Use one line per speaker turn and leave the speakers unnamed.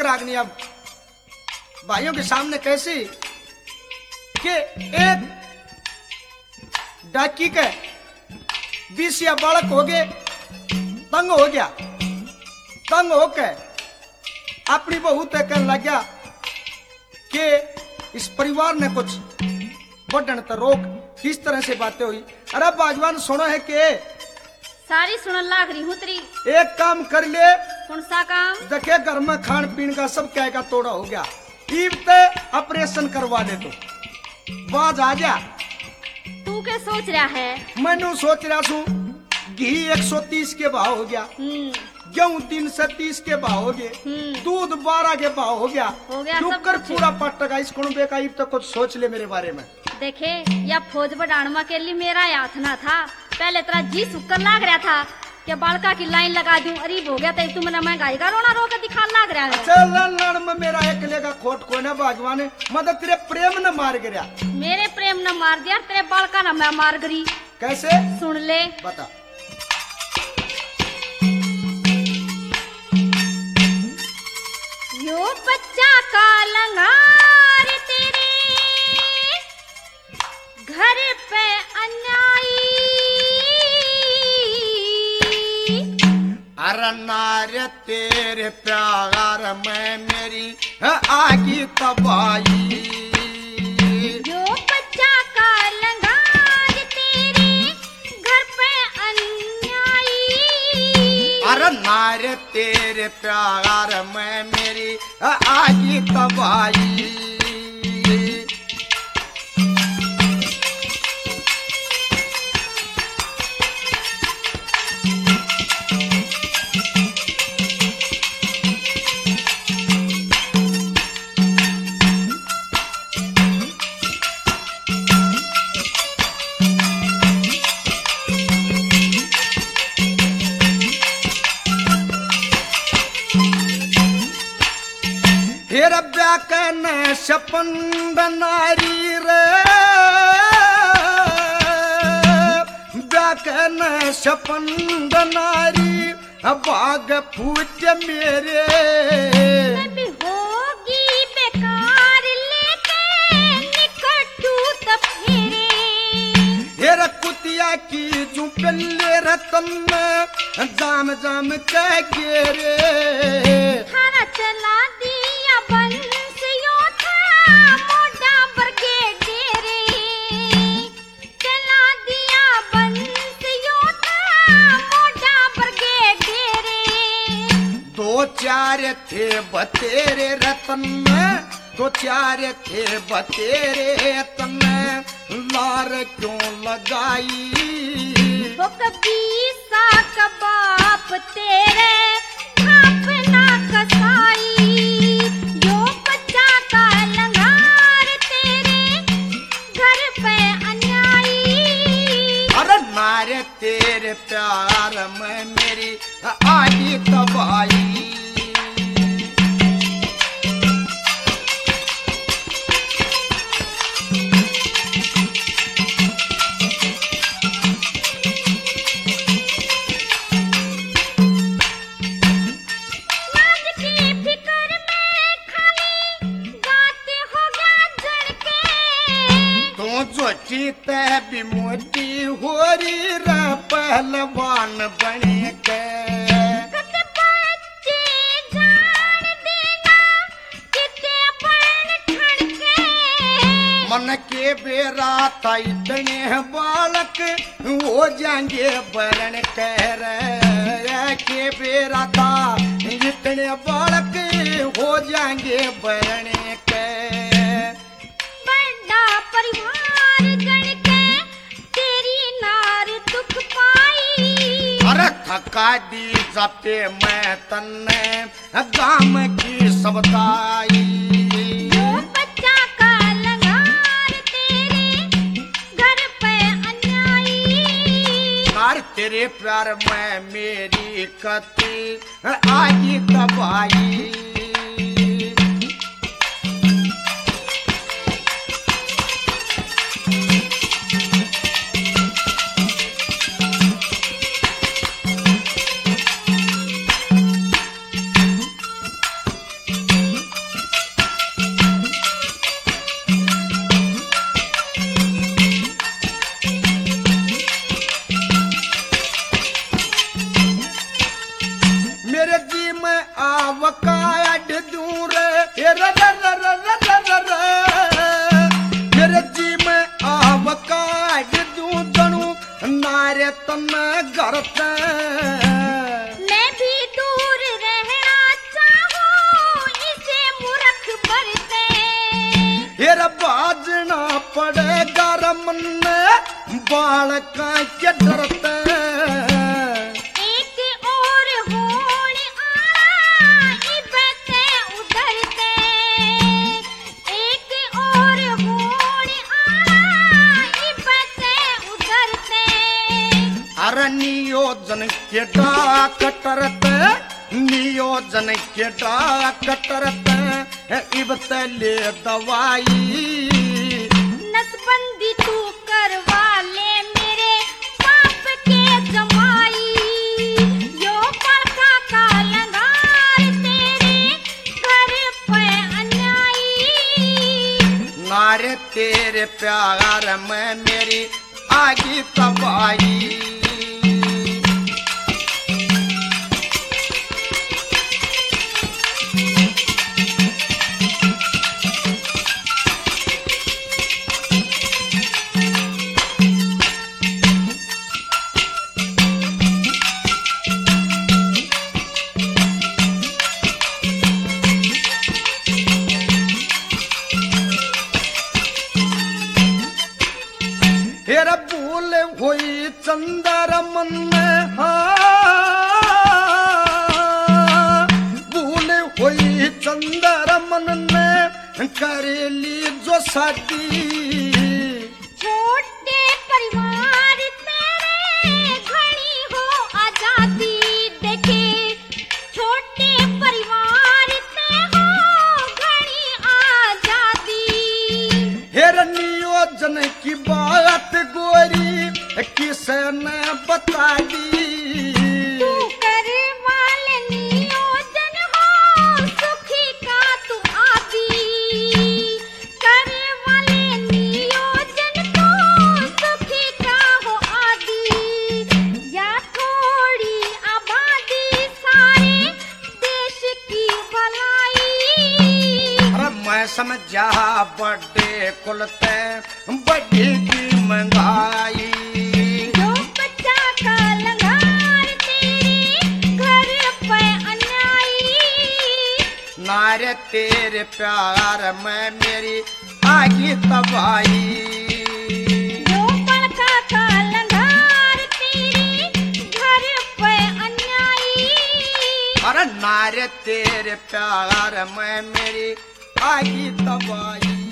रागनी अब भाइयों के सामने कैसी कि एक डाकी के 20 या बालक हो गए, तंग हो गया, तंग होके अपनी बहू तय करने लग गया कि इस परिवार ने कुछ बढ़न तो रोक। किस तरह से बातें हुई? अरे बाजवान सुनो है कि
सारी सुनन लाग रही हूँ तेरी।
एक काम कर ले,
कौन सा काम?
देखे घर में खान पीन का सब क्या का तोड़ा हो गया, ईब ते ऑपरेशन करवा दे तो बाज आ जा।
तू क्या सोच रहा है?
मैनू सोच रहा छू घी 130 के भाव हो गया, गेहूं 330 के भाव हो गए, दूध 12 के भाव हो गया
सब
कर
कुछ।
पूरा पट का इस कुणबे का ईब तो कुछ सोच ले मेरे बारे में।
देखे या फौज बढ़ाने के लिए मेरा हाथ ना था। पहले तेरा जी सुक्कर लाग रहा था कि बालका की लाइन लगा दूं, अरीब हो गया तो तू मेरा महंगाई का रोना रो के दिखाने लाग रहा है।
चल लड़ में मेरा एकले का खोट को ना बागवान है, मतलब तेरे प्रेम न मार गिरा।
मेरे प्रेम न मार दिया, तेरे बालका न मैं मार गरी।
कैसे?
सुन ले,
बता।
यो बच्चा का लंगार तेरे घर पे अन्यायी।
अरे नारे तेरे प्यार में मेरी आगी तबाही।
यो बच्चा का लंगार तेरे घर पे अन्यायी।
अरे नारे तेरे प्यार में मेरी आगी तबाही। सपन बनारी रे व्याकन सपन बनारी बाग फूट मेरे
होगी बेकार लेके निकटू तफेरे।
हेर कुतिया की जू पल्ले रतन में जाम जाम कह गेरे।
थाना चला दिया बंसियों था मोटा ब्रिगेडियरे। चला दिया बंसियों था मोटा ब्रिगेडियरे।
दो चार थे बतेरे रतन में, दो चार थे बतेरे रतन में, लार क्यों लगाई?
वो कभी सा कबाप तेरे भाप ना कसाई। यो बच्चा का लंगार तेरे घर पे अन्यायी।
अरे नारे तेरे प्यार में मेरी आगी तबाही। जीते भी मोटी होरी रा पहलवान बने के।
बच्चे जान देना किते बन ठणके।
मन के बेरा था इतने बालक हो जाएंगे बरन कह रहे के बेरा था इतने बालक हो जाएंगे बरन के।
बड़ा परिवार गण के तेरी नार दुख पाई।
अरे थका दी जपे मैं तन्ने गाम की सबताई।
यो बच्चा का लंगार तेरे घर पे अन्यायी।
नार तेरे प्यार में मेरी कती आगी तबाही। वकाड दूं रे मेरे जी में आवकाड दूं दणू नारे तन गरते
मैं भी दूर रहना चाहूं इसे मूर्ख बरते
हेरा बाजना पड़ेगा रमन बालका के डरते
एक और होड़ आना इबते उधरते एक और होड़ आना इबते उधरते
अरे नियोजन के डाक टरते नियोजन के डाक टरते इबते ले दवाई
नसबंदी तू करवा ले मेरे पाप के जमाई यो पड़का का लंगार तेरे घर पे अन्यायी
नारे तेरे प्यार में मेरी आगी तबाही हेरा भूल हुई चंदर मन में भूल हुई चंदर मन में करेली जो शादी
छोटे परिवार तेरे घड़ी हो आजादी देखे छोटे परिवार ते हो घड़ी आजादी
हेरा नियोजन की बात गोरी किसने बता दी
तू करे वाले नियोजन हो सुखी का तू आदि करे वाले नियोजन तो सुखी का हो आदि या थोड़ी आबादी सारे देश की भलाई
अरे मैं समझा बड़े कुलते बड़ी की महंगाई
जो बच्चा का लंगार तेरे घर पे अन्यायी
नारे तेरे प्यार में मेरी आगी तबाही
जो बड़का का लंगार तेरे घर पे अन्यायी
अरे नारे तेरे प्यार में मेरी आगी तबाही